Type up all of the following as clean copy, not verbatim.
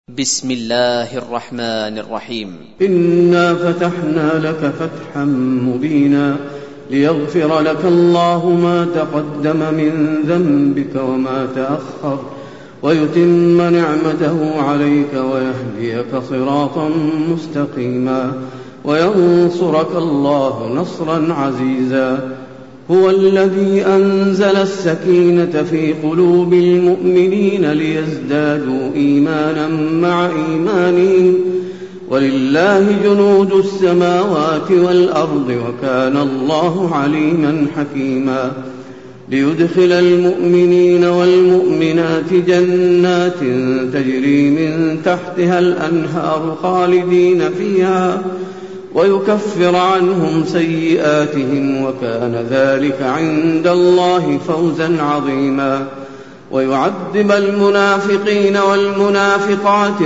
بسم الله الرحمن الرحيم. إنا فتحنا لك فتحا مبينا ليغفر لك الله ما تقدم من ذنبك وما تأخر ويتم نعمته عليك ويهديك صراطا مستقيما وينصرك الله نصرا عزيزا. هو الذي أنزل السكينة في قلوب المؤمنين ليزدادوا إيمانا مع إيمانهم ولله جنود السماوات والأرض وكان الله عليما حكيما. ليدخل المؤمنين والمؤمنات جنات تجري من تحتها الأنهار خالدين فيها ويكفر عنهم سيئاتهم وكان ذلك عند الله فوزا عظيما. ويعذب المنافقين والمنافقات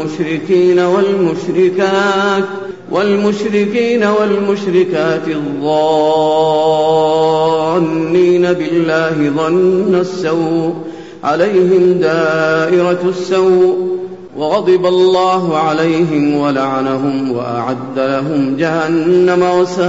والمشركين والمشركات الظانين بالله ظن السوء عليهم دائرة السوء وغضب الله عليهم ولعنهم وأعد لهم جهنم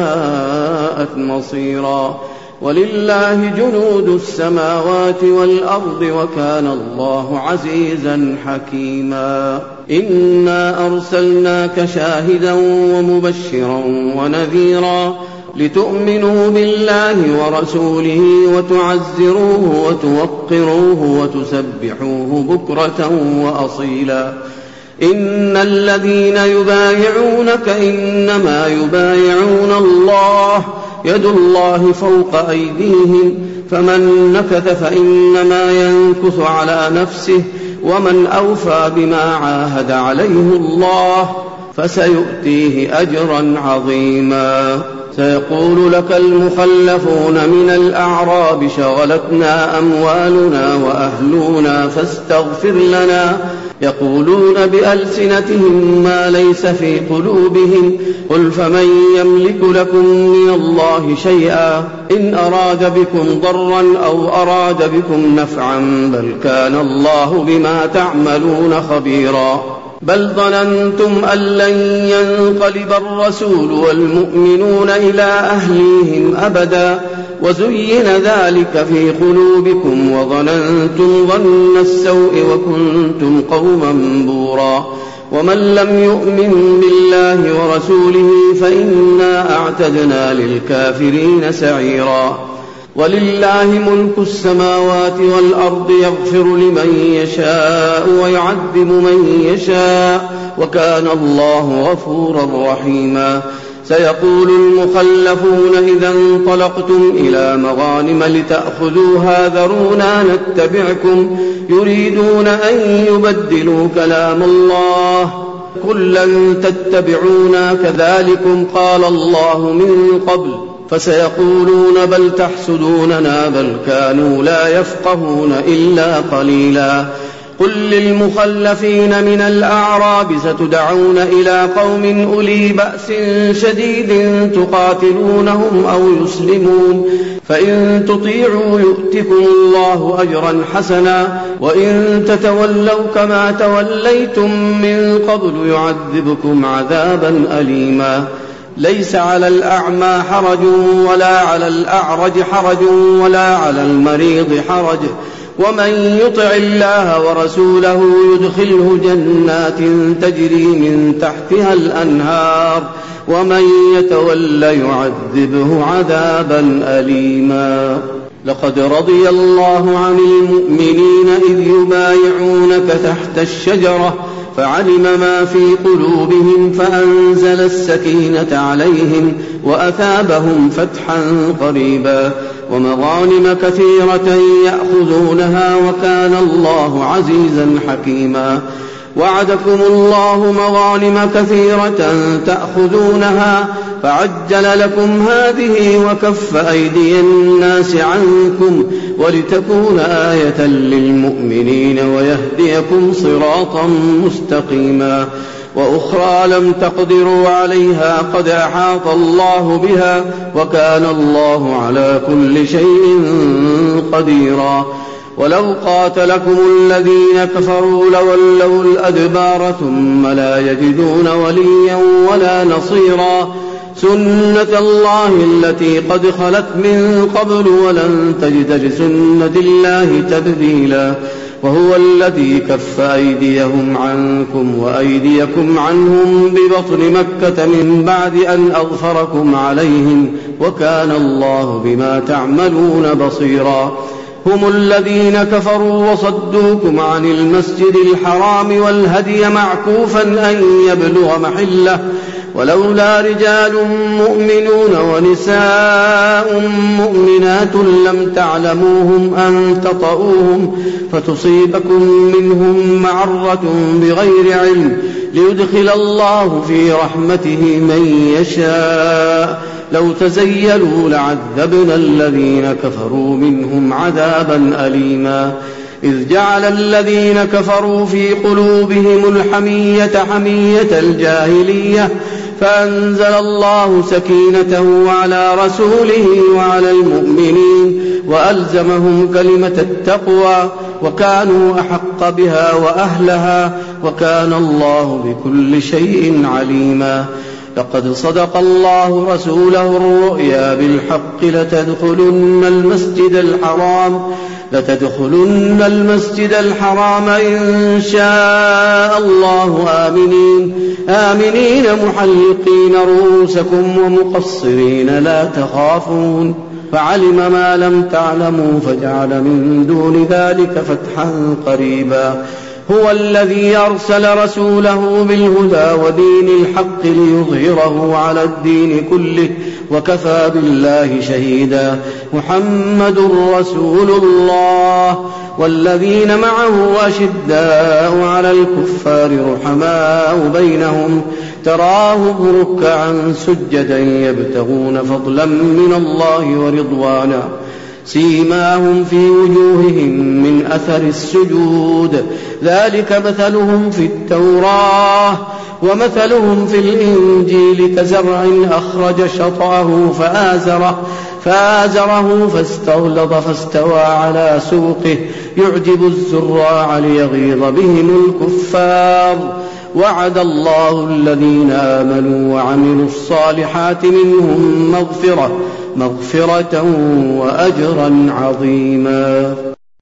وساءت مصيرا. ولله جنود السماوات والأرض وكان الله عزيزا حكيما. إنا أرسلناك شاهدا ومبشرا ونذيرا لتؤمنوا بالله ورسوله وتعزروه وتوقروه وتسبحوه بكرة وأصيلا. إن الذين يبايعونك إنما يبايعون الله يد الله فوق أيديهم فمن نكث فإنما ينكث على نفسه ومن أوفى بما عاهد عليه الله فسيؤتيه أجرا عظيما. سيقول لك المخلفون من الأعراب شغلتنا أموالنا وأهلنا فاستغفر لنا يقولون بألسنتهم ما ليس في قلوبهم قل فمن يملك لكم من الله شيئا إن أراد بكم ضرا أو أراد بكم نفعا بل كان الله بما تعملون خبيرا. بل ظننتم أن لن ينقلب الرسول والمؤمنون إلى أهليهم أبدا وزين ذلك في قلوبكم وظننتم ظن السوء وكنتم قوما بورا. ومن لم يؤمن بالله ورسوله فإنا أعتدنا للكافرين سعيرا. ولله ملك السماوات والأرض يغفر لمن يشاء ويعذب من يشاء وكان الله غفورا رحيما. سيقول المخلفون إذا انطلقتم إلى مغانم لتأخذوها ذرونا نتبعكم يريدون أن يبدلوا كلام الله قل لن تتبعونا كذلكم قال الله من قبل فسيقولون بل تحسدوننا بل كانوا لا يفقهون إلا قليلا. قل للمخلفين من الأعراب ستدعون إلى قوم أولي بأس شديد تقاتلونهم أو يسلمون فإن تطيعوا يؤتكم الله أجرا حسنا وإن تتولوا كما توليتم من قبل يعذبكم عذابا أليما. ليس على الأعمى حرج ولا على الأعرج حرج ولا على المريض حرج ومن يطع الله ورسوله يدخله جنات تجري من تحتها الأنهار ومن يتول يعذبه عذابا أليما. لقد رضي الله عن المؤمنين إذ يبايعونك تحت الشجرة فعلم ما في قلوبهم فأنزل السكينة عليهم وأثابهم فتحا قريبا ومغانم كثيرة يأخذونها وكان الله عزيزا حكيما. وعدكم الله مغانم كثيرة تأخذونها فعجل لكم هذه وكف أيدي الناس عنكم ولتكون آية للمؤمنين ويهديكم صراطا مستقيما. وأخرى لم تقدروا عليها قد أحاط الله بها وكان الله على كل شيء قديرا. ولو قاتلكم الذين كفروا لولوا الأدبار ثم لا يجدون وليا ولا نصيرا سنة الله التي قد خلت من قبل ولن تجد لسنة الله تبديلا وهو الذي كف أيديهم عنكم وأيديكم عنهم ببطن مكة من بعد أن أظفركم عليهم وكان الله بما تعملون بصيرا هم الذين كفروا وصدوكم عن المسجد الحرام والهدي معكوفا أن يبلغ محله ولولا رجال مؤمنون ونساء مؤمنات لم تعلموهم أن تطؤوهم فتصيبكم منهم معرة بغير علم ليدخل الله في رحمته من يشاء لو تزيلوا لعذبنا الذين كفروا منهم عذابا أليما إذ جعل الذين كفروا في قلوبهم الحمية حمية الجاهلية فأنزل الله سكينته على رسوله وعلى المؤمنين وألزمهم كلمة التقوى وكانوا أحق بها وأهلها وكان الله بكل شيء عليما لقد صدق الله رسوله الرؤيا بالحق لتدخلن المسجد الحرام إن شاء الله آمنين محلقين رؤوسكم ومقصرين لا تخافون فعلم ما لم تعلموا فجعل من دون ذلك فتحا قريبا هو الذي أرسل رسوله بالهدى ودين الحق ليظهره على الدين كله وكفى بالله شهيدا محمد رسول الله والذين معه أشداء على الكفار رحماء بينهم تراهم ركعا سجدا يبتغون فضلا من الله ورضوانا سيماهم في وجوههم من أثر السجود ذلك مثلهم في التوراة ومثلهم في الإنجيل كزرع أخرج شطأه فآزره فاستغلظ فاستوى على سوقه يعجب الزراع ليغيظ بهم الكفار وعد الله الذين آمنوا وعملوا الصالحات منهم مغفرة وأجرا عظيما.